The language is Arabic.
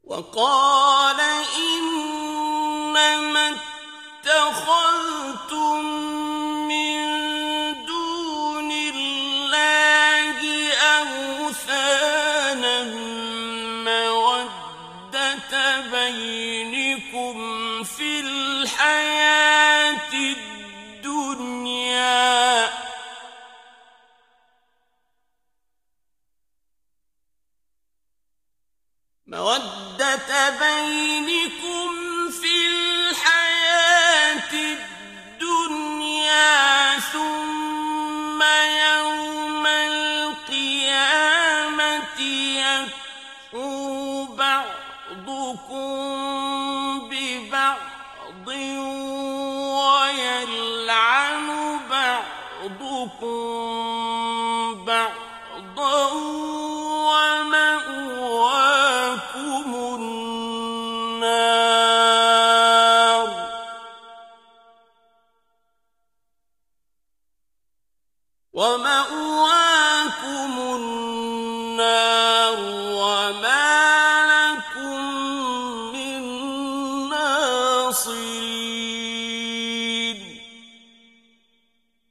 وقال إنما اتخذتم من دون الله أوثانا مودة بينكم في الحياة الدنيا ثم يوم القيامة يكفر بعضكم ببعض ويلعن بعضكم بعضا ومأواكم النار وما